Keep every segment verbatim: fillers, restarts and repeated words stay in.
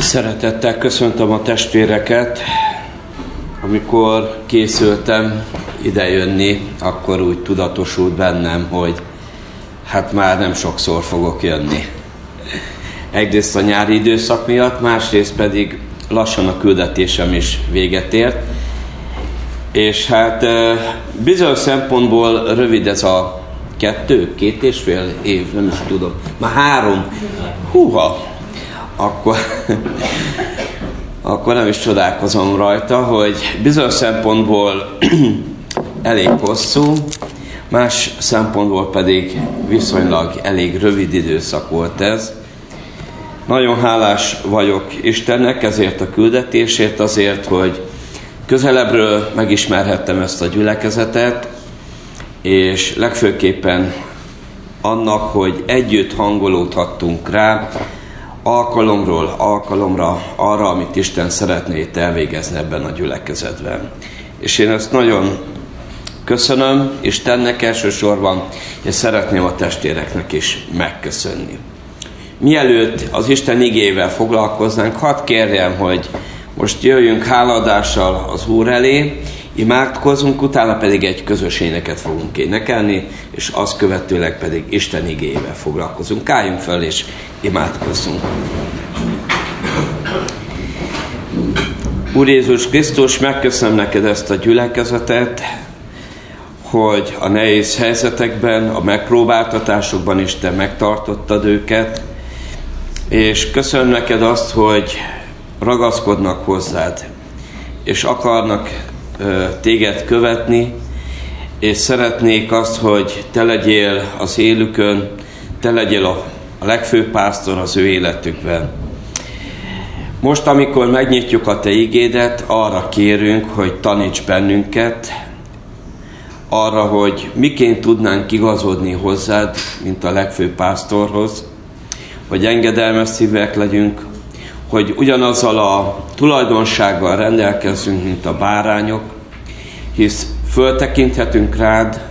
Szeretettel köszöntöm a testvéreket. Amikor készültem idejönni, akkor úgy tudatosult bennem, hogy hát már nem sokszor fogok jönni. Egyrészt a nyári időszak miatt, másrészt pedig lassan a küldetésem is véget ért. És hát bizonyos szempontból rövid ez a kettő, két és fél év, nem is tudom, már három. Húha! Akkor, akkor nem is csodálkozom rajta, hogy bizonyos szempontból elég hosszú, más szempontból pedig viszonylag elég rövid időszak volt ez. Nagyon hálás vagyok Istennek ezért a küldetésért, azért, hogy közelebbről megismerhettem ezt a gyülekezetet, és legfőképpen annak, hogy együtt hangolódhattunk rá, alkalomról alkalomra arra, amit Isten szeretné itt elvégezni ebben a gyülekezetben. És én ezt nagyon köszönöm Istennek elsősorban, és szeretném a testvéreknek is megköszönni. Mielőtt az Isten igével foglalkoznánk, hadd kérjem, hogy most jöjjünk háladással az Úr elé, imádkozzunk, utána pedig egy közös éneket fogunk énekelni, és azt követőleg pedig Isten igével foglalkozunk. Álljunk fel és imádkozzunk. Úr Jézus Krisztus, megköszönöm neked ezt a gyülekezetet, hogy a nehéz helyzetekben, a megpróbáltatásokban is te megtartottad őket, és köszönöm neked azt, hogy ragaszkodnak hozzád, és akarnak téged követni, és szeretnék azt, hogy te legyél az élükön, te legyél a, a legfőbb pásztor az ő életükben. Most, amikor megnyitjuk a te igédet, arra kérünk, hogy taníts bennünket, arra, hogy miként tudnánk igazodni hozzád, mint a legfőbb pásztorhoz, hogy engedelmes szívek legyünk, hogy ugyanazzal a tulajdonsággal rendelkezzünk, mint a bárányok, hisz föltekinthetünk rád,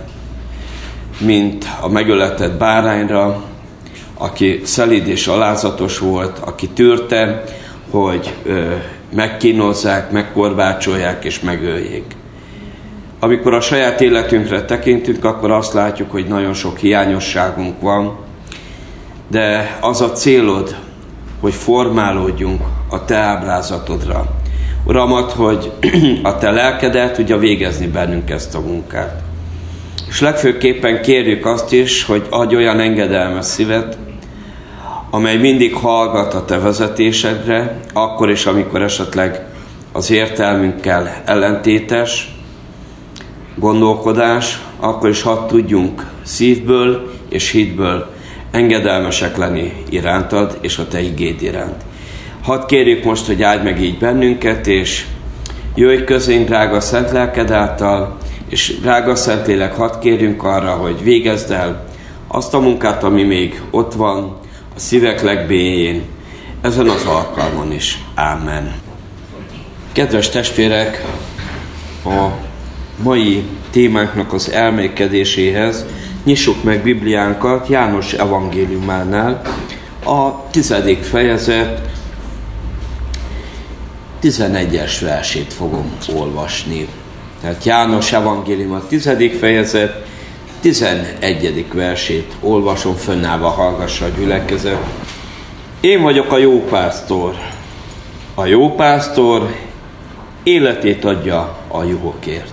mint a megöletett bárányra, aki szelíd és alázatos volt, aki tűrte, hogy ö, megkínozzák, megkorbácsolják és megöljék. Amikor a saját életünkre tekintünk, akkor azt látjuk, hogy nagyon sok hiányosságunk van, de az a célod, hogy formálódjunk a te ábrázatodra. Uramat, hogy a te lelkedet tudja végezni bennünk ezt a munkát. És legfőképpen kérjük azt is, hogy adj olyan engedelmes szívet, amely mindig hallgat a te vezetésedre, akkor is, amikor esetleg az értelmünkkel ellentétes gondolkodás, akkor is hadd tudjunk szívből és hitből engedelmesek lenni irántad és a te igéd iránt. Hadd kérjük most, hogy áldj meg így bennünket, és jöjj közénk, drága szent lelked által, és drága Szentlélek, hadd kérjünk arra, hogy végezd el azt a munkát, ami még ott van a szívek legbélyén, ezen az alkalmon is. Ámen. Kedves testvérek, a mai témánknak az elmékedéséhez nyissuk meg Bibliánkat János evangéliumánál, a tizedik fejezet tizenegyes versét fogom olvasni. Tehát János evangélium a tizedik fejezet tizenegyedik versét olvasom, fönnállva hallgassa a gyülekezet. Én vagyok a jó pásztor. A jó pásztor életét adja a juhokért.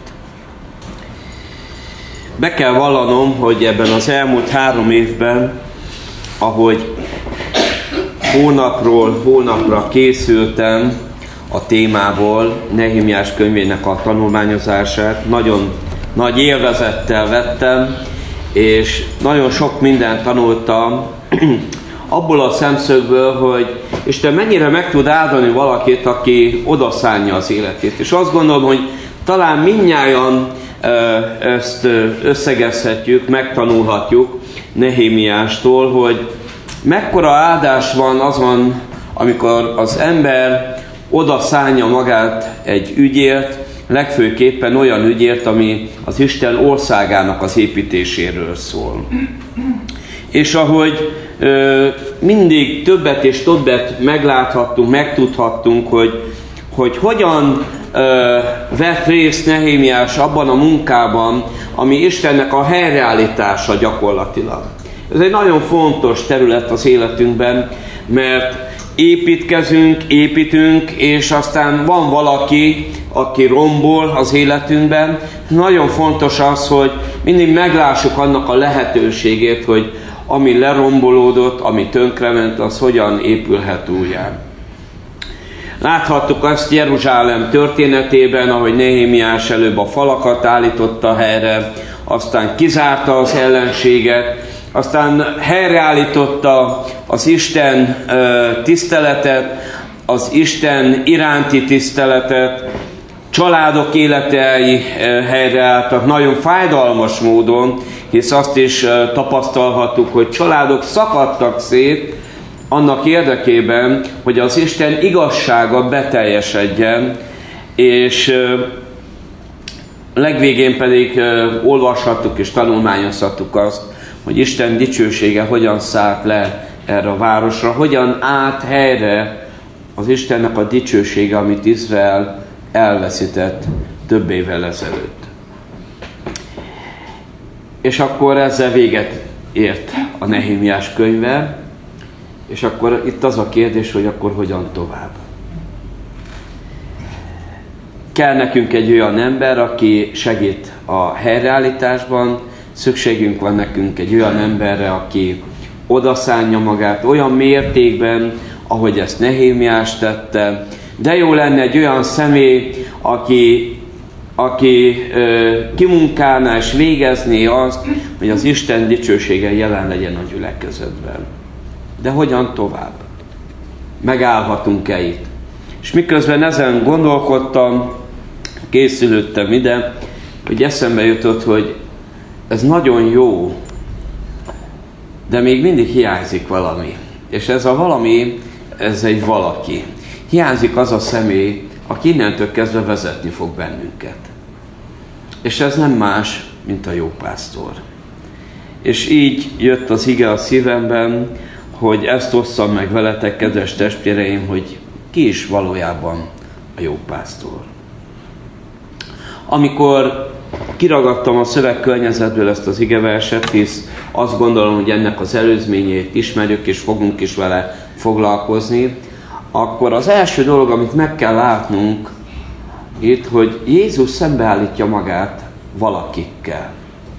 Be kell vallanom, hogy ebben az elmúlt három évben, ahogy hónapról hónapra készültem a témából, Nehémiás könyvének a tanulmányozását, nagyon nagy élvezettel vettem, és nagyon sok mindent tanultam abból a szemszögből, hogy Isten mennyire meg tud áldani valakit, aki odaszánja az életét. És azt gondolom, hogy talán mindnyájan ezt összegezhetjük, megtanulhatjuk Nehémiástól, hogy mekkora áldás van azon, amikor az ember oda szánja magát egy ügyért, legfőképpen olyan ügyért, ami az Isten országának az építéséről szól. És ahogy ö, mindig többet és többet megláthattunk, megtudhattunk, hogy, hogy hogyan ö, vett részt Nehémiás abban a munkában, ami Istennek a helyreállítása gyakorlatilag. Ez egy nagyon fontos terület az életünkben, mert építkezünk, építünk, és aztán van valaki, aki rombol az életünkben. Nagyon fontos az, hogy mindig meglássuk annak a lehetőségét, hogy ami lerombolódott, ami tönkrement, az hogyan épülhet újjá. Láthattuk azt Jeruzsálem történetében, ahogy Nehémiás előbb a falakat állította helyre, aztán kizárta az ellenséget, aztán helyreállította az Isten tiszteletet, az Isten iránti tiszteletet, családok életei helyreálltak nagyon fájdalmas módon, hisz azt is tapasztalhattuk, hogy családok szakadtak szét annak érdekében, hogy az Isten igazsága beteljesedjen, és legvégén pedig olvashattuk és tanulmányozhattuk azt, hogy Isten dicsősége hogyan szállt le erre a városra, hogyan állt helyre az Istennek a dicsősége, amit Izrael elveszített több évvel ezelőtt. És akkor ezzel véget ért a Nehémiás könyve, és akkor itt az a kérdés, hogy akkor hogyan tovább. Kell nekünk egy olyan ember, aki segít a helyreállításban, szükségünk van nekünk egy olyan emberre, aki odaszánja magát olyan mértékben, ahogy ezt Nehémiás tette, de jó lenne egy olyan személy, aki, aki ö, kimunkálná és végezné azt, hogy az Isten dicsősége jelen legyen a gyülekezetben. De hogyan tovább? Megállhatunk-e itt? És miközben ezen gondolkodtam, készülődtem ide, hogy eszembe jutott, hogy ez nagyon jó, de még mindig hiányzik valami. És ez a valami, ez egy valaki. Hiányzik az a személy, aki innentől kezdve vezetni fog bennünket. És ez nem más, mint a jó pásztor. És így jött az ige a szívemben, hogy ezt osszam meg veletek, kedves testvéreim, hogy ki is valójában a jó pásztor. Amikor kiragadtam a szövegkörnyezetből ezt az igeverset, hisz azt gondolom, hogy ennek az előzményét ismerjük, és fogunk is vele foglalkozni, akkor az első dolog, amit meg kell látnunk itt, hogy Jézus szembeállítja magát valakikkel.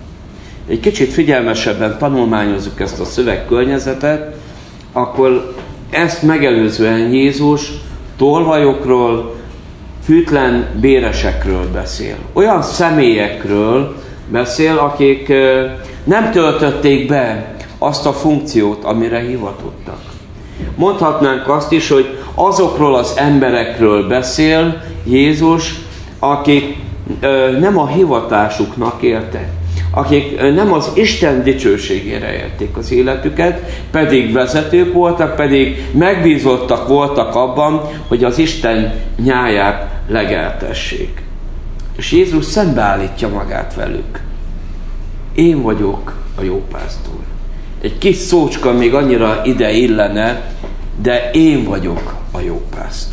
Egy kicsit figyelmesebben tanulmányozzuk ezt a szövegkörnyezetet, akkor ezt megelőzően Jézus tolvajokról, hűtlen béresekről beszél. Olyan személyekről beszél, akik nem töltötték be azt a funkciót, amire hivatottak. Mondhatnánk azt is, hogy azokról az emberekről beszél Jézus, akik nem a hivatásuknak éltek, akik nem az Isten dicsőségére élték az életüket, pedig vezetők voltak, pedig megbízottak voltak abban, hogy az Isten nyáját legeltessék. És Jézus szembeállítja magát velük. Én vagyok a jó pásztor. Egy kis szócska még annyira ide illene, de én vagyok a jó pásztor.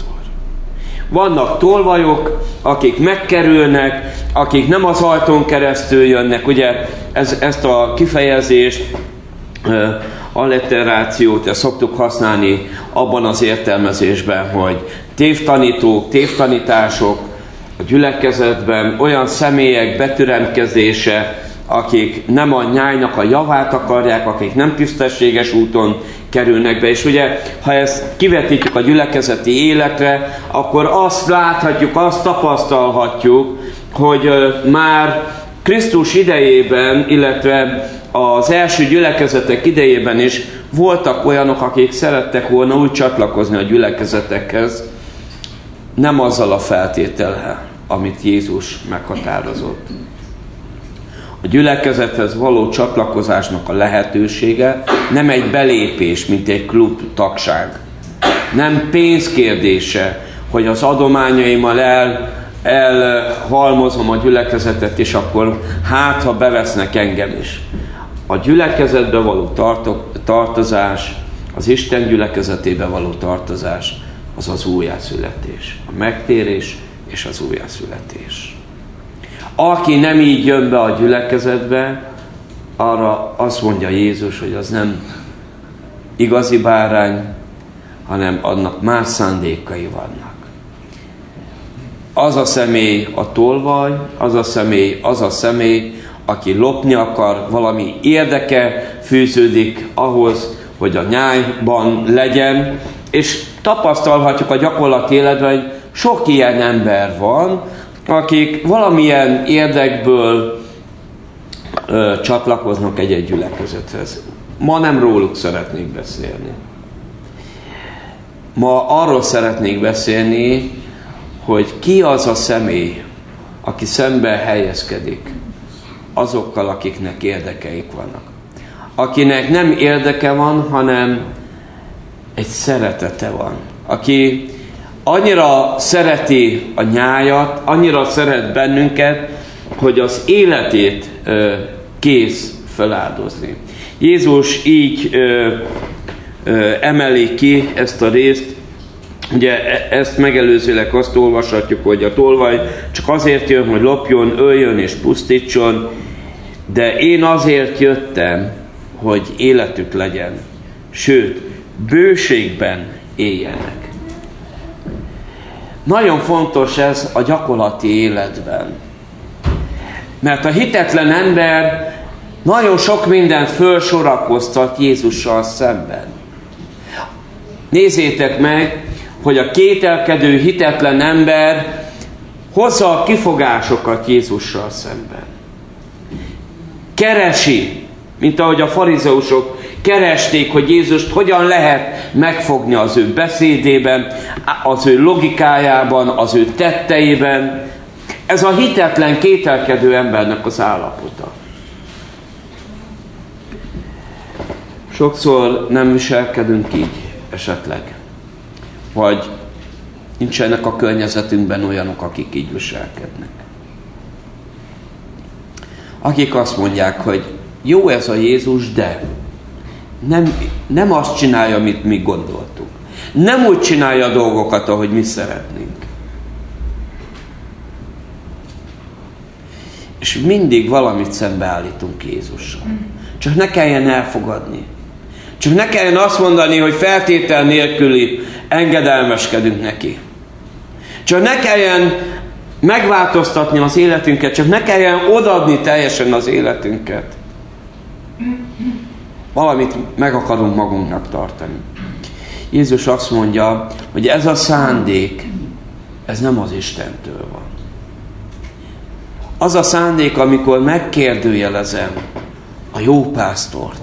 Vannak tolvajok, akik megkerülnek, akik nem az ajtón keresztül jönnek. Ugye ez, ezt a kifejezést, uh, alliterációt ezt szoktuk használni abban az értelmezésben, hogy tévtanítók, tévtanítások a gyülekezetben, olyan személyek betüremkezése, akik nem a nyájnak a javát akarják, akik nem tisztességes úton kerülnek be. És ugye, ha ezt kivetítjük a gyülekezeti életre, akkor azt láthatjuk, azt tapasztalhatjuk, hogy már Krisztus idejében, illetve az első gyülekezetek idejében is voltak olyanok, akik szerettek volna úgy csatlakozni a gyülekezetekhez, nem azzal a feltétellel, amit Jézus meghatározott. A gyülekezethez való csatlakozásnak a lehetősége nem egy belépés, mint egy klub tagság. Nem pénzkérdése, hogy az adományaimmal el, elhalmozom a gyülekezetet, és akkor hát, ha bevesznek engem is. A gyülekezetbe való tartok, tartozás, az Isten gyülekezetébe való tartozás, az az újjászületés. A megtérés és az újjászületés. Aki nem így jön be a gyülekezetbe, arra azt mondja Jézus, hogy az nem igazi bárány, hanem annak más szándékai vannak. Az a személy a tolvaj, az a személy, az a személy, aki lopni akar, valami érdeke fűződik ahhoz, hogy a nyájban legyen, és tapasztalhatjuk a gyakorlati életben, hogy sok ilyen ember van, akik valamilyen érdekből ö, csatlakoznak egy-egy gyülekezethez. Ma nem róluk szeretnék beszélni. Ma arról szeretnék beszélni, hogy ki az a személy, aki szemben helyezkedik azokkal, akiknek érdekeik vannak. Akinek nem érdeke van, hanem egy szeretete van. Aki annyira szereti a nyájat, annyira szeret bennünket, hogy az életét ö, kész feláldozni. Jézus így ö, ö, emeli ki ezt a részt. Ugye ezt megelőzőleg azt olvashatjuk, hogy a tolvaj csak azért jön, hogy lopjon, öljön és pusztítson, de én azért jöttem, hogy életük legyen, sőt, bőségben éljenek. Nagyon fontos ez a gyakorlati életben. Mert a hitetlen ember nagyon sok mindent felsorakoztat Jézussal szemben. Nézzétek meg, hogy a kételkedő, hitetlen ember hozza a kifogásokat Jézussal szemben. Keresi, mint ahogy a farizeusok keresték, hogy Jézust hogyan lehet megfogni az ő beszédében, az ő logikájában, az ő tetteiben. Ez a hitetlen, kételkedő embernek az állapota. Sokszor nem viselkedünk így esetleg. Vagy nincsenek a környezetünkben olyanok, akik így viselkednek. Akik azt mondják, hogy jó ez a Jézus, de nem, nem azt csinálja, amit mi gondoltuk. Nem úgy csinálja a dolgokat, ahogy mi szeretnénk. És mindig valamit szembeállítunk Jézussal. Csak ne kelljen elfogadni. Csak ne kelljen azt mondani, hogy feltétel nélküli engedelmeskedünk neki. Csak ne kelljen megváltoztatni az életünket, csak ne kelljen odaadni teljesen az életünket. Valamit meg akarunk magunknak tartani. Jézus azt mondja, hogy ez a szándék, ez nem az Istentől van. Az a szándék, amikor megkérdőjelezem a jó pásztort.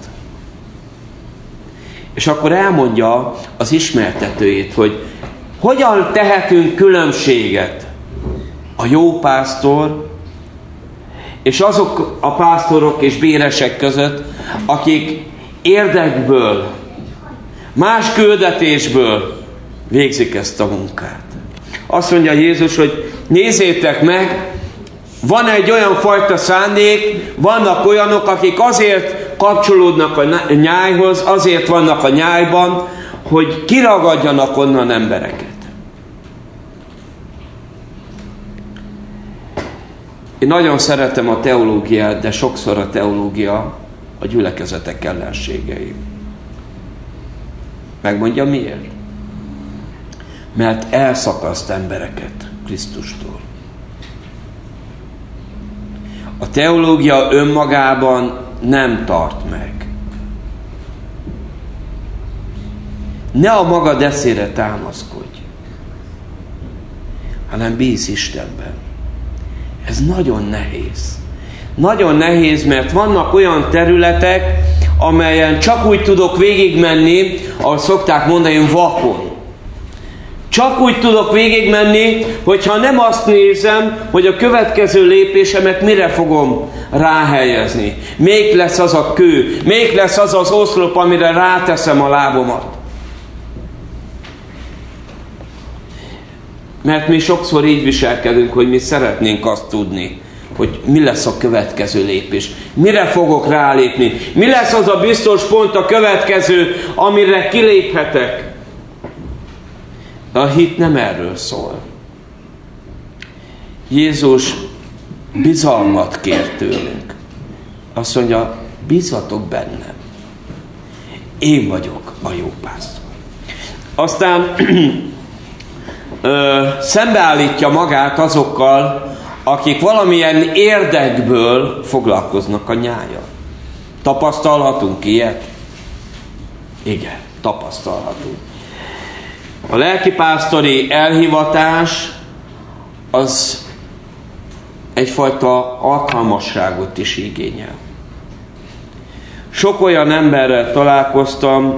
És akkor elmondja az ismertetőjét, hogy hogyan tehetünk különbséget a jó pásztor és azok a pásztorok és béresek között, akik érdekből, más küldetésből végzik ezt a munkát. Azt mondja Jézus, hogy nézzétek meg, van egy olyan fajta szándék, vannak olyanok, akik azért kapcsolódnak a nyájhoz, azért vannak a nyájban, hogy kiragadjanak onnan embereket. Én nagyon szeretem a teológiát, de sokszor a teológia a gyülekezetek ellenségei. Megmondja miért? Mert elszakaszt embereket Krisztustól. A teológia önmagában nem tart meg. Ne a magad eszére támaszkodj, hanem bízz Istenben. Ez nagyon nehéz. Nagyon nehéz, mert vannak olyan területek, amelyen csak úgy tudok végigmenni, ahogy szokták mondani, vakon. Csak úgy tudok végigmenni, hogyha nem azt nézem, hogy a következő lépésemet mire fogom ráhelyezni. Még lesz az a kő, még lesz az az oszlop, amire ráteszem a lábomat. Mert mi sokszor így viselkedünk, hogy mi szeretnénk azt tudni, hogy mi lesz a következő lépés. Mire fogok rálépni? Mi lesz az a biztos pont a következő, amire kiléphetek? De a hit nem erről szól. Jézus bizalmat kér tőlünk. Azt mondja, bízzatok bennem. Én vagyok a jó pásztor. Aztán ö, szembeállítja magát azokkal, akik valamilyen érdekből foglalkoznak a nyájjal. Tapasztalhatunk ilyet? Igen, tapasztalhatunk. A lelkipásztori elhivatás az egyfajta alkalmasságot is igényel. Sok olyan emberrel találkoztam,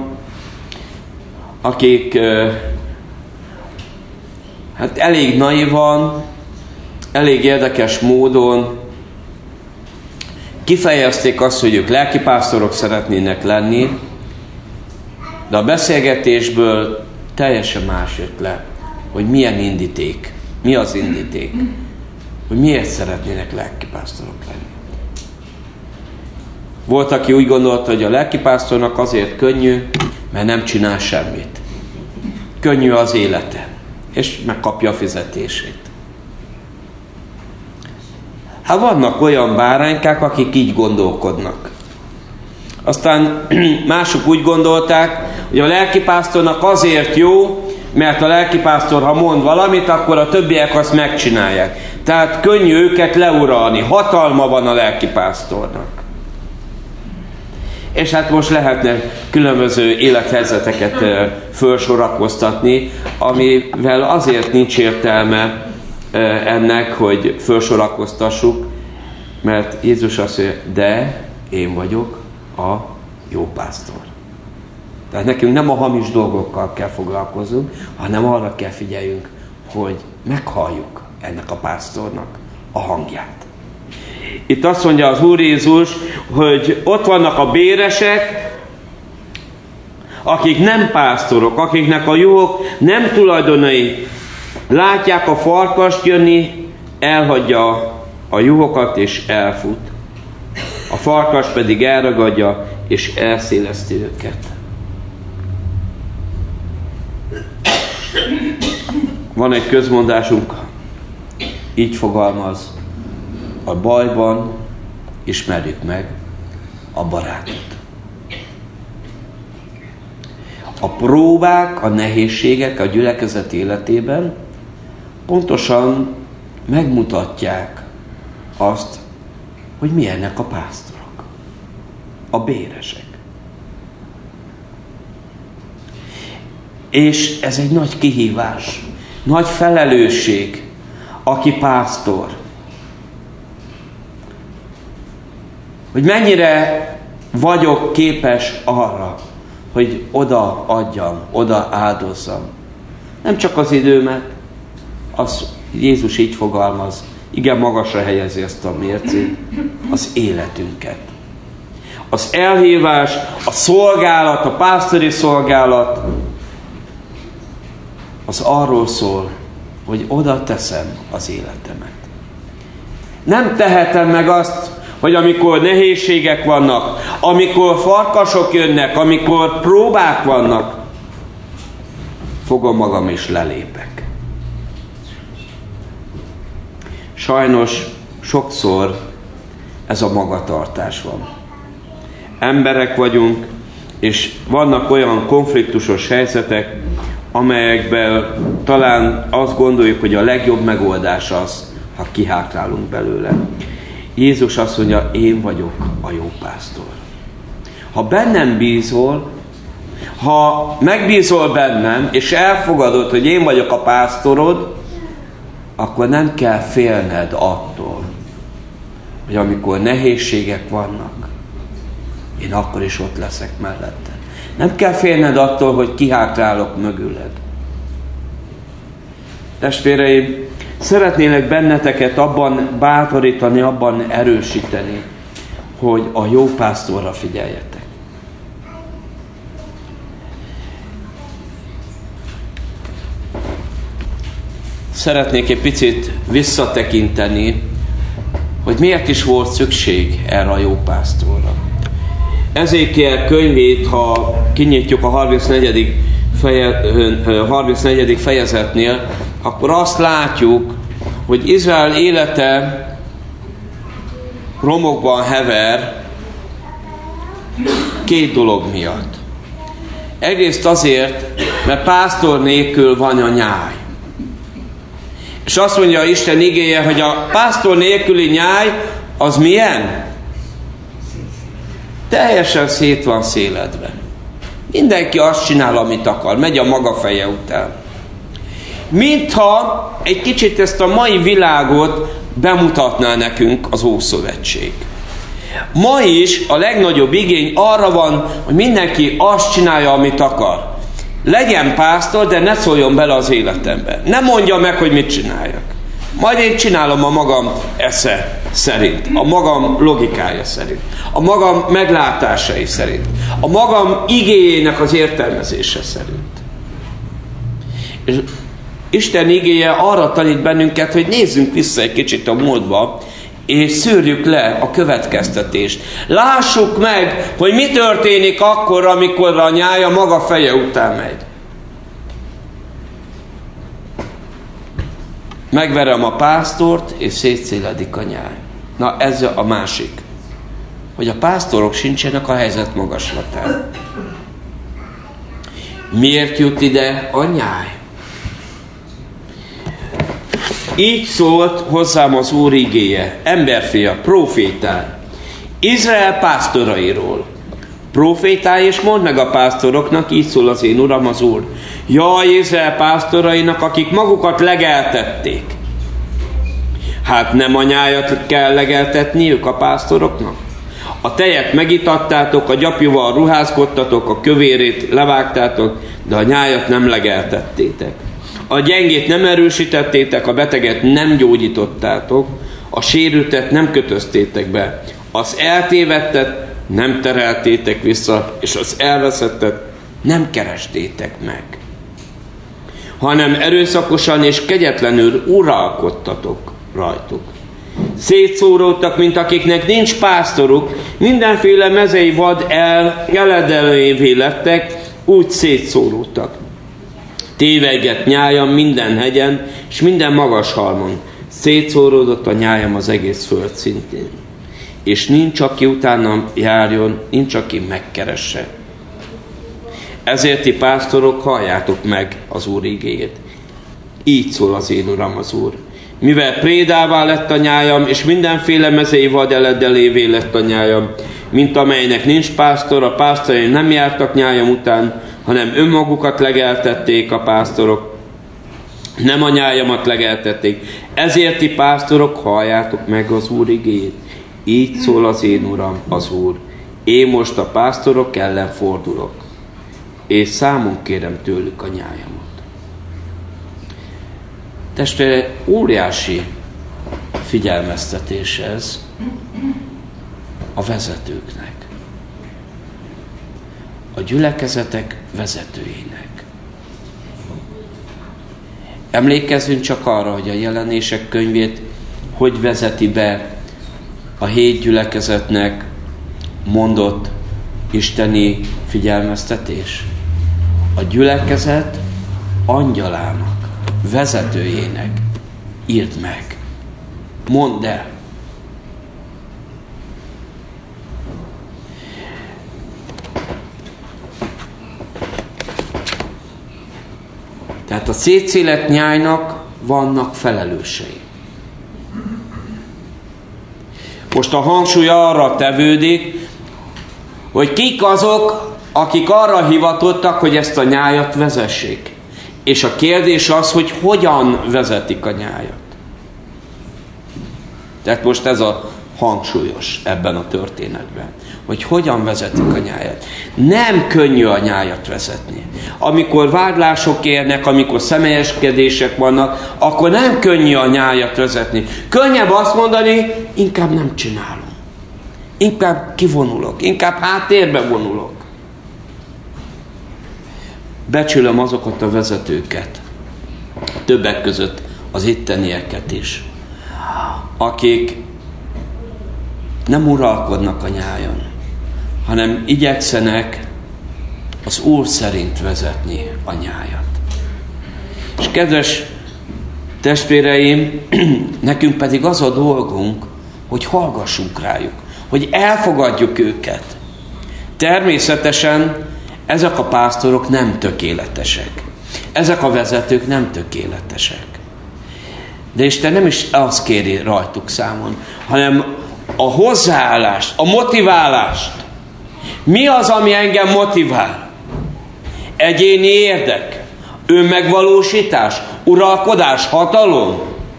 akik hát elég naivan, elég érdekes módon kifejezték azt, hogy ők lelkipásztorok szeretnének lenni, de a beszélgetésből teljesen más jött le, hogy milyen indíték, mi az indíték, hogy miért szeretnének lelkipásztorok lenni. Volt, aki úgy gondolta, hogy a lelkipásztornak azért könnyű, mert nem csinál semmit. Könnyű az élete, és megkapja a fizetését. Hát vannak olyan báránykák, akik így gondolkodnak. Aztán mások úgy gondolták, hogy a lelkipásztornak azért jó, mert a lelkipásztor, ha mond valamit, akkor a többiek azt megcsinálják. Tehát könnyű őket leuralni. Hatalma van a lelkipásztornak. És hát most lehetne különböző élethelyzeteket felsorakoztatni, amivel azért nincs értelme ennek, hogy felsorakoztassuk, mert Jézus azt mondja, de én vagyok a jó pásztor. Tehát nekünk nem a hamis dolgokkal kell foglalkozunk, hanem arra kell figyeljünk, hogy meghalljuk ennek a pásztornak a hangját. Itt azt mondja az Úr Jézus, hogy ott vannak a béresek, akik nem pásztorok, akiknek a juhok nem tulajdonai. Látják a farkast jönni, elhagyja a juhokat és elfut. A farkas pedig elragadja és elszéleszti őket. Van egy közmondásunk, így fogalmaz, a bajban ismerjük meg a barátot. A próbák, a nehézségek a gyülekezet életében pontosan megmutatják azt, hogy milyennek a pásztorok, a béresek. És ez egy nagy kihívás, nagy felelősség, aki pásztor. Hogy mennyire vagyok képes arra, hogy oda adjam, oda áldozzam. Nem csak az időmet, az Jézus így fogalmaz, igen magasra helyezi ezt a mércét, az életünket. Az elhívás, a szolgálat, a pásztori szolgálat, az arról szól, hogy oda teszem az életemet. Nem tehetem meg azt, hogy amikor nehézségek vannak, amikor farkasok jönnek, amikor próbák vannak, fogom magam és lelépek. Sajnos sokszor ez a magatartás van. Emberek vagyunk, és vannak olyan konfliktusos helyzetek, amelyekben talán azt gondoljuk, hogy a legjobb megoldás az, ha kihátrálunk belőle. Jézus azt mondja, én vagyok a jó pásztor. Ha bennem bízol, ha megbízol bennem, és elfogadod, hogy én vagyok a pásztorod, akkor nem kell félned attól, hogy amikor nehézségek vannak, én akkor is ott leszek mellette. Nem kell félned attól, hogy kihátrálok mögüled. Testvéreim, szeretnélek benneteket abban bátorítani, abban erősíteni, hogy a jó pásztorra figyeljetek. Szeretnék egy picit visszatekinteni hogy miért is volt szükség erre a jó pásztorra. Ezékiel könyvét, ha kinyitjuk a harmincnegyedik Feje, harmincnegyedik fejezetnél, akkor azt látjuk, hogy Izrael élete romokban hever két dolog miatt. Egyrészt azért, mert pásztor nélkül van a nyáj. És azt mondja Isten igéje, hogy a pásztor nélküli nyáj az milyen? Teljesen szét van széledve. Mindenki azt csinál, amit akar, megy a maga feje után. Mintha egy kicsit ezt a mai világot bemutatná nekünk az Ószövetség. Ma is a legnagyobb igény arra van, hogy mindenki azt csinálja, amit akar. Legyen pásztor, de ne szóljon bele az életembe. Ne mondja meg, hogy mit csináljak. Majd én csinálom a magam esze szerint, a magam logikája szerint, a magam meglátásai szerint, a magam igéjének az értelmezése szerint. És Isten igéje arra tanít bennünket, hogy nézzünk vissza egy kicsit a múltba, és szűrjük le a következtetést. Lássuk meg, hogy mi történik akkor, amikor a nyáj a maga feje után megy. Megverem a pásztort, és szétszéledik a nyáj. Na ez a másik. Hogy a pásztorok sincsenek a helyzet magaslatán. Miért jut ide a nyáj? Így szólt hozzám az Úr igéje, emberfia, profétálj, Izrael pásztorairól. Profétálj és mondd meg a pásztoroknak, így szól az én Uram az Úr. Jaj, Izrael pásztorainak, akik magukat legeltették. Hát nem a nyájat kell legeltetniük a pásztoroknak? A tejet megitattátok, a gyapjúval ruházkodtatok, a kövérét levágtátok, de a nyájat nem legeltettétek. A gyengét nem erősítettétek, a beteget nem gyógyítottátok, a sérültet nem kötöztétek be, az eltévedtet nem tereltétek vissza, és az elveszettet nem kerestétek meg, hanem erőszakosan és kegyetlenül uralkodtatok rajtuk. Szétszóródtak, mint akiknek nincs pásztoruk, mindenféle mezei vad el, eledelővé lettek, úgy szétszóródtak. Tévegett nyájam minden hegyen, és minden magas halmon. Szétszóródott a nyájam az egész föld szintén. És nincs, aki utánam járjon, nincs, aki megkeresse. Ezért ti pásztorok, halljátok meg az Úr igéjét. Így szól az én Uram az Úr. Mivel prédává lett a nyájam, és mindenféle mezei vad eledelévé lett a nyájam, mint amelynek nincs pásztor, a pásztorai nem jártak nyájam után, hanem önmagukat legeltették a pásztorok, nem a nyájamat legeltették. Ezért ti pásztorok, halljátok meg az Úr igéjét. Így szól az én Uram, az Úr. Én most a pásztorok ellen fordulok, és számon kérem tőlük a nyájamat. Testvére, óriási figyelmeztetés ez a vezetőknek, a gyülekezetek vezetőinek. Emlékezzünk csak arra, hogy a Jelenések könyvét hogy vezeti be a hét gyülekezetnek mondott isteni figyelmeztetés. A gyülekezet angyalának, vezetőjének írd meg. Mondd el. Tehát a szétszélet nyájnak vannak felelősei. Most a hangsúly arra tevődik, hogy kik azok, akik arra hivatottak, hogy ezt a nyájat vezessék. És a kérdés az, hogy hogyan vezetik a nyájat. Tehát most ez a hangsúlyos ebben a történetben, hogy hogyan vezetik a nyájat. Nem könnyű a nyájat vezetni. Amikor vádlások érnek, amikor személyeskedések vannak, akkor nem könnyű a nyájat vezetni. Könnyebb azt mondani, inkább nem csinálom. Inkább kivonulok, inkább háttérbe vonulok. Becsülöm azokat a vezetőket, többek között az ittenieket is, akik nem uralkodnak a nyájon, hanem igyekszenek az Úr szerint vezetni a nyájat. És kedves testvéreim, nekünk pedig az a dolgunk, hogy hallgassunk rájuk, hogy elfogadjuk őket. Természetesen ezek a pásztorok nem tökéletesek. Ezek a vezetők nem tökéletesek. De Isten nem is azt kéri rajtuk számon, hanem a hozzáállást, a motiválást. Mi az, ami engem motivál? Egyéni érdek, önmegvalósítás, uralkodás, hatalom?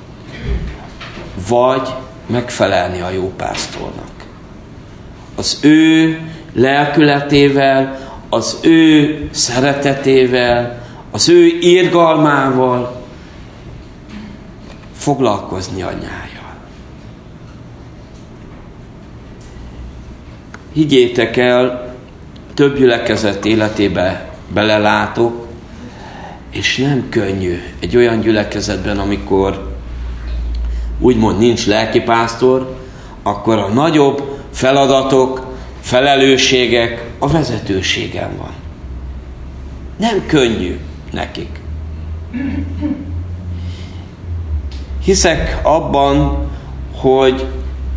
Vagy megfelelni a jó pásztornak? Az ő lelkületével, az ő szeretetével, az ő irgalmával foglalkozni a nyájjal. Higgyétek el, több gyülekezet életébe belelátok, és nem könnyű egy olyan gyülekezetben, amikor úgymond nincs lelkipásztor, akkor a nagyobb feladatok, felelősségek a vezetőségen van. Nem könnyű nekik. Hiszek abban, hogy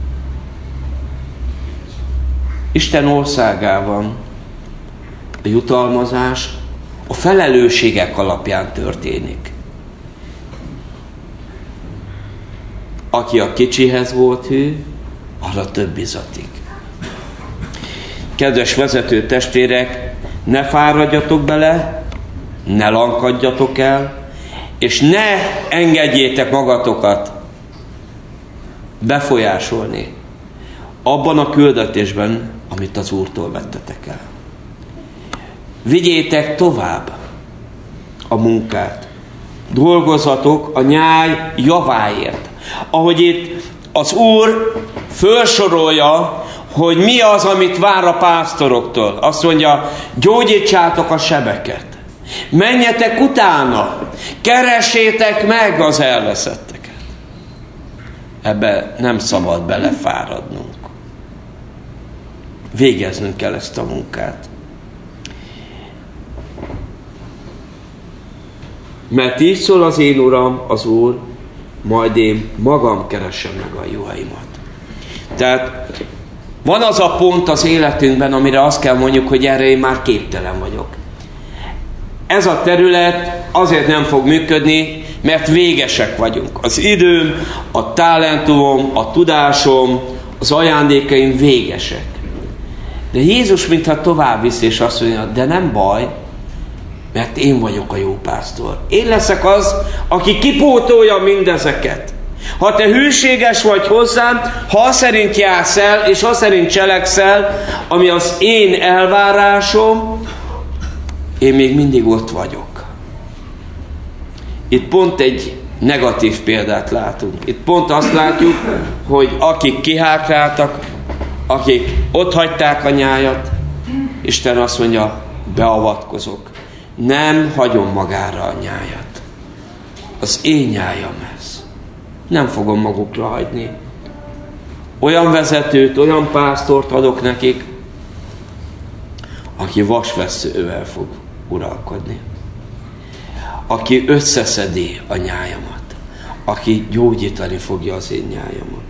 Isten országában a jutalmazás a felelősségek alapján történik. Aki a kicsihez volt hű, arra több bizatik. Kedves vezető testvérek, ne fáradjatok bele, ne lankadjatok el, és ne engedjétek magatokat befolyásolni abban a küldetésben, amit az Úrtól vettetek el. Vigyétek tovább a munkát. Dolgozzatok a nyáj javáért. Ahogy itt az Úr felsorolja, hogy mi az, amit vár a pásztoroktól. Azt mondja, gyógyítsátok a sebeket. Menjetek utána. Keressétek meg az elveszetteket. Ebbe nem szabad belefáradnunk. Végeznünk kell ezt a munkát. Mert így szól az én Uram, az Úr, majd én magam keresem meg a juhaimat. Tehát van az a pont az életünkben, amire azt kell mondjuk, hogy erre én már képtelen vagyok. Ez a terület azért nem fog működni, mert végesek vagyunk. Az időm, a talentumom, a tudásom, az ajándékaim végesek. De Jézus mintha tovább visz, és azt mondja, de nem baj, mert én vagyok a jó pásztor. Én leszek az, aki kipótolja mindezeket. Ha te hűséges vagy hozzám, ha azt szerint jársz el, és azt szerint cselekszel, ami az én elvárásom, én még mindig ott vagyok. Itt pont egy negatív példát látunk. Itt pont azt látjuk, hogy akik kihátráltak, akik ott hagyták a nyájat, Isten azt mondja, beavatkozok. Nem hagyom magára a nyájat. Az én nyájam ez. Nem fogom magukra hagyni. Olyan vezetőt, olyan pásztort adok nekik, aki vasvesszővel fog uralkodni. Aki összeszedi a nyájamat. Aki gyógyítani fogja az én nyájamat.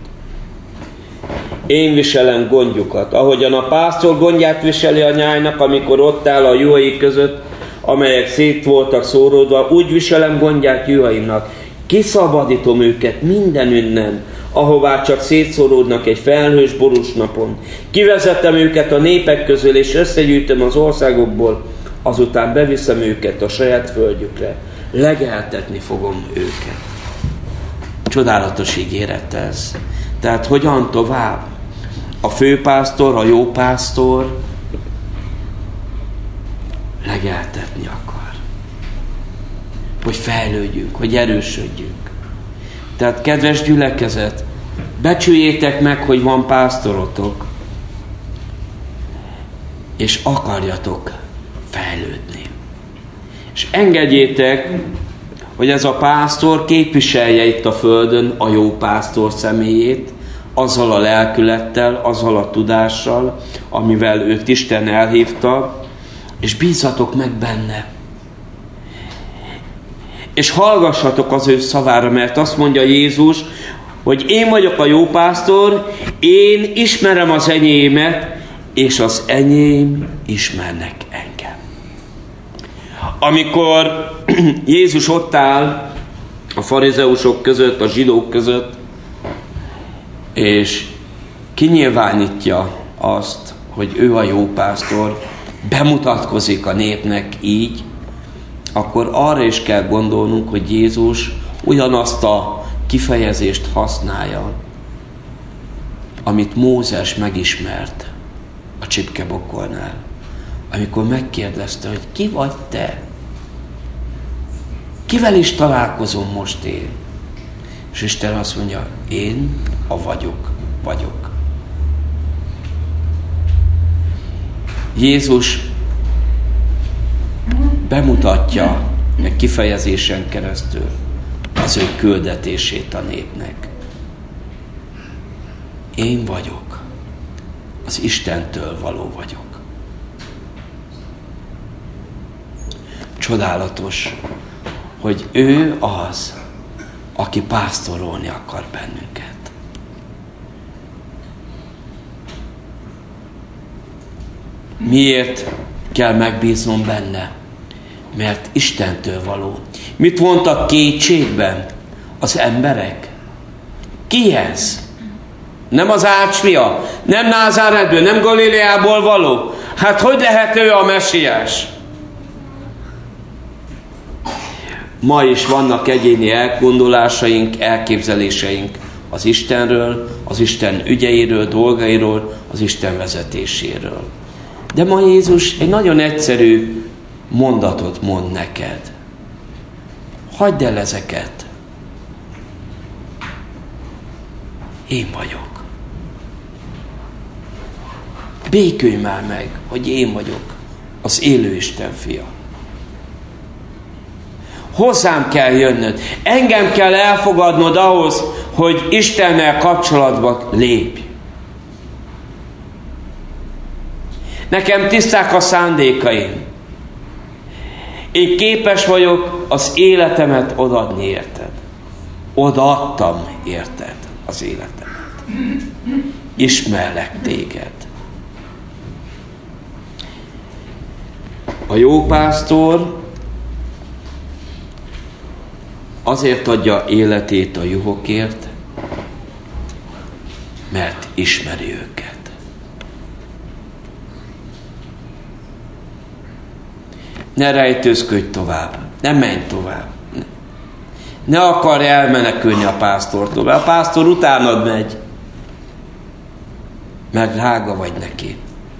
Én viselem gondjukat, ahogyan a pásztor gondját viseli a nyájnak, amikor ott áll a juhai között, amelyek szét voltak szóródva, úgy viselem gondját juhaimnak. Kiszabadítom őket minden innen, ahová csak szétszóródnak egy felhős borús napon. Kivezetem őket a népek közül, és összegyűjtöm az országokból, azután beviszem őket a saját földjükre. Legeltetni fogom őket. Csodálatos ígéret ez. Tehát hogyan tovább? A főpásztor, a jó pásztor legeltetni akar. Hogy fejlődjünk, hogy erősödjünk. Tehát kedves gyülekezet, becsüljétek meg, hogy van pásztorotok, és akarjatok fejlődni. És engedjétek, hogy ez a pásztor képviselje itt a földön a jó pásztor személyét, azzal a lelkülettel, azzal a tudással, amivel őt Isten elhívta, és bízzatok meg benne. És hallgassatok az ő szavára, mert azt mondja Jézus, hogy én vagyok a jó pásztor, én ismerem az enyémet, és az enyém ismernek engem. Amikor Jézus ott áll a farizeusok között, a zsidók között, és kinyilvánítja azt, hogy ő a jó pásztor, bemutatkozik a népnek így, akkor arra is kell gondolnunk, hogy Jézus ugyanazt a kifejezést használja, amit Mózes megismert a csipkebokornál, amikor megkérdezte, hogy ki vagy te? Kivel is találkozom most én? És Isten azt mondja, én a vagyok, vagyok. Jézus bemutatja egy kifejezésen keresztül az ő küldetését a népnek. Én vagyok, az Istentől való vagyok. Csodálatos, hogy ő az, aki pásztorolni akar bennünket. Miért kell megbíznom benne? Mert Istentől való. Mit vontak kétségben az emberek? Ki ez? Nem az Ácsfia? Nem Názáretből? Nem Galileából való? Hát hogy lehet ő a mesiás? Ma is vannak egyéni elgondolásaink, elképzeléseink az Istenről, az Isten ügyeiről, dolgairól, az Isten vezetéséről. De ma Jézus egy nagyon egyszerű mondatot mond neked. Hagyd el ezeket. Én vagyok. Békülj már meg, hogy én vagyok az élő Isten fia. Hozzám kell jönnöd. Engem kell elfogadnod ahhoz, hogy Istennel kapcsolatba lépj. Nekem tiszták a szándékaim. Én képes vagyok az életemet odaadni, érted? Odaadtam, érted, az életemet. Ismerlek téged. A jó pásztor azért adja életét a juhokért, mert ismeri őket. Ne rejtőzködj tovább, ne menj tovább. Ne akarj elmenekülni a pásztortól, mert a pásztor utánad megy, mert drága vagy neki.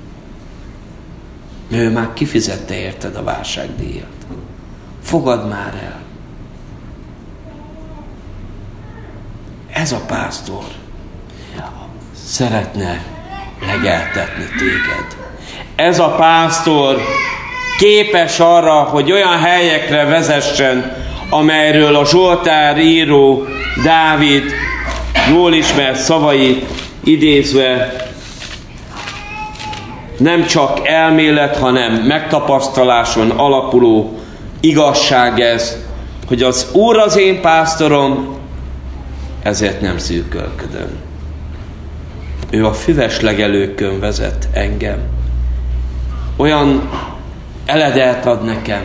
Ő már kifizette érted a válságdíjat. Fogadd már el. Ez a pásztor szeretne legeltetni téged. Ez a pásztor képes arra, hogy olyan helyekre vezessen, amelyről a Zsoltár író Dávid jól ismert szavait idézve nem csak elmélet, hanem megtapasztaláson alapuló igazság ez, hogy az Úr az én pásztorom, ezért nem szűkölködöm. Ő a füves legelőkön vezet engem. Olyan eledelt ad nekem,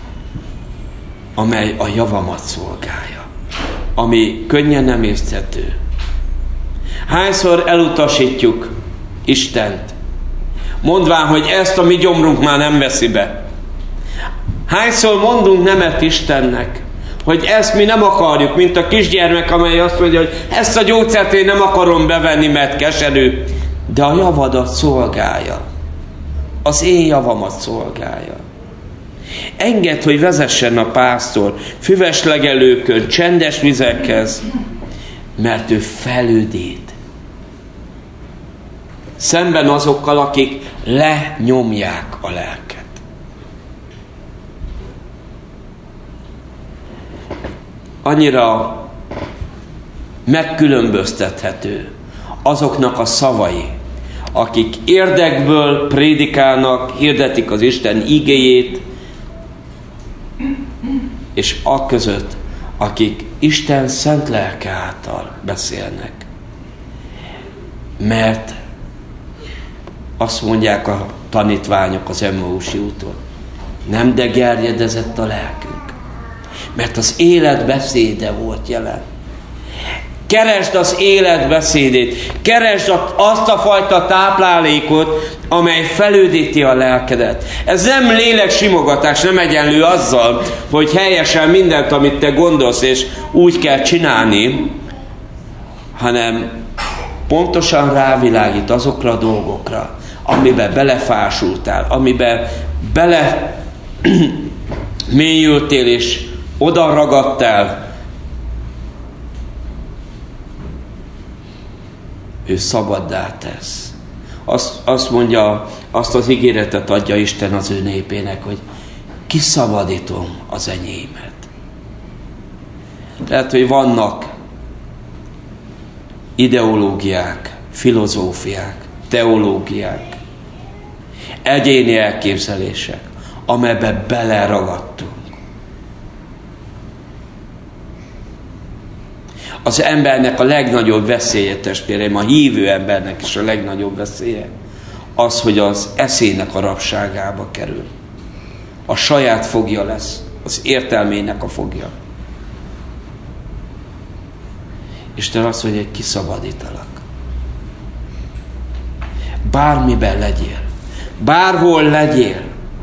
amely a javamat szolgálja, ami könnyen nem észthető. Hányszor elutasítjuk Istent, mondván, hogy ezt a mi gyomrunk már nem veszi be. Hányszor mondunk nemet Istennek, hogy ezt mi nem akarjuk, mint a kisgyermek, amely azt mondja, hogy ezt a gyógyszert én nem akarom bevenni, mert keserű, de a javadat szolgálja. Az én javamat szolgálja. Engedd, hogy vezessen a pásztor füves legelőkön, csendes vizekhez, mert ő felüdít. Szemben azokkal, akik lenyomják a lelket. Annyira megkülönböztethető azoknak a szavai, akik érdekből prédikálnak, hirdetik az Isten igéjét, és aközött, akik Isten szent lelke által beszélnek. Mert azt mondják a tanítványok az Emmausi úton, nem de gerjedezett a lelkünk, mert az élet beszéde volt jelen. Keresd az élet beszédét, keresd azt a fajta táplálékot, amely felődíti a lelkedet. Ez nem léleksimogatás, nem egyenlő azzal, hogy helyesen mindent, amit te gondolsz, és úgy kell csinálni, hanem pontosan rávilágít azokra a dolgokra, amiben belefásultál, amiben bele mélyültél, és oda ragadtál. Ő szabaddá tesz. Azt, azt mondja, azt az ígéretet adja Isten az ő népének, hogy kiszabadítom az enyémet. Tehát, hogy vannak ideológiák, filozófiák, teológiák, egyéni elképzelések, amelybe beleragadtunk. Az embernek a legnagyobb veszélye, testvéreim, a hívő embernek is a legnagyobb veszélye, az, hogy az eszének a rabságába kerül. A saját fogja lesz, az értelmének a fogja. Isten azt mondja, hogy kiszabadítalak. Bármiben legyél, bárhol legyél.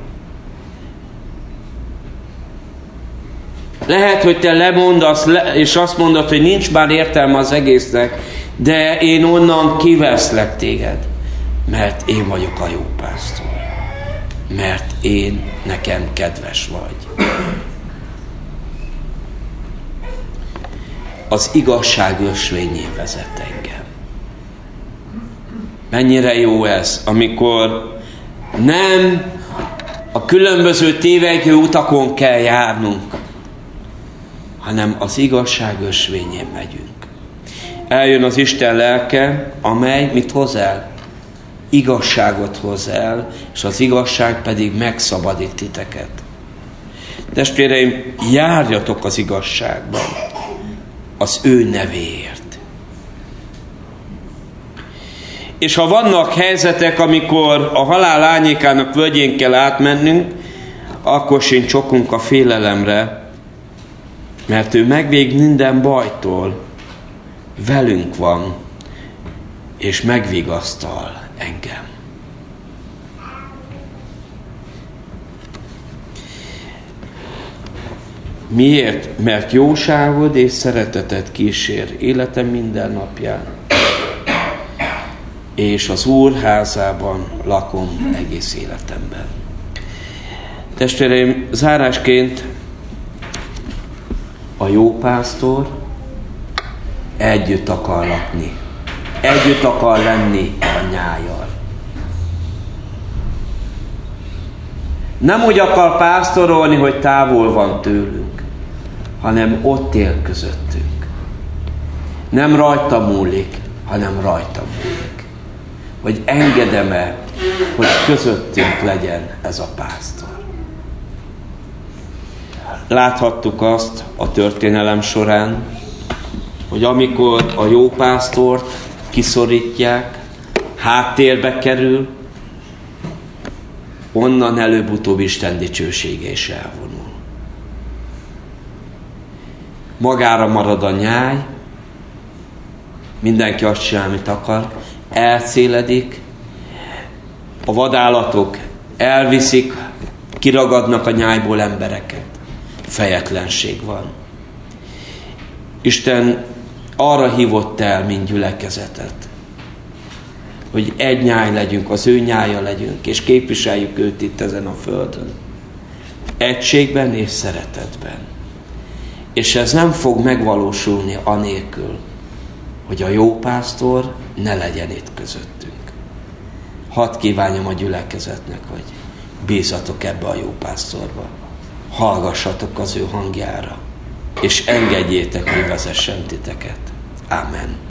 Lehet, hogy te lemondasz, és azt mondod, hogy nincs már értelme az egésznek, de én onnan kiveszlek téged, mert én vagyok a jó pásztor. Mert én nekem kedves vagy. Az igazság ösvényén vezet engem. Mennyire jó ez, amikor nem a különböző tévegő utakon kell járnunk, hanem az igazság ösvényén megyünk. Eljön az Isten lelke, amely mit hoz el? Igazságot hoz el, és az igazság pedig megszabadít titeket. Testvéreim, járjatok az igazságban, az ő nevéért. És ha vannak helyzetek, amikor a halál árnyékának völgyén kell átmennünk, akkor sincs csokunk a félelemre, mert ő megvég minden bajtól, velünk van, és megvigasztal engem. Miért? Mert jóságod és szereteted kísér életem minden napján, és az Úr házában lakom egész életemben. Testvéreim, zárásként a jó pásztor együtt akar lakni. Együtt akar lenni a nyájjal. Nem úgy akar pásztorolni, hogy távol van tőlünk, hanem ott él közöttünk. Nem rajta múlik, hanem rajta múlik. Hogy engedem-e, hogy közöttünk legyen ez a pásztor. Láthattuk azt a történelem során, hogy amikor a jó pásztort kiszorítják, háttérbe kerül, onnan előbb-utóbb Isten dicsősége is elvonul. Magára marad a nyáj, mindenki azt csinál, amit akar, elszéledik, a vadállatok elviszik, kiragadnak a nyájból embereket. Fejetlenség van. Isten arra hívott el, mint gyülekezetet, hogy egy nyáj legyünk, az ő nyája legyünk, és képviseljük őt itt ezen a földön. Egységben és szeretetben. És ez nem fog megvalósulni anélkül, hogy a jó pásztor ne legyen itt közöttünk. Hadd kívánjam a gyülekezetnek, hogy bízzatok ebbe a jó pásztorba. Hallgassatok az ő hangjára, és engedjétek, hogy vezessen titeket. Amen.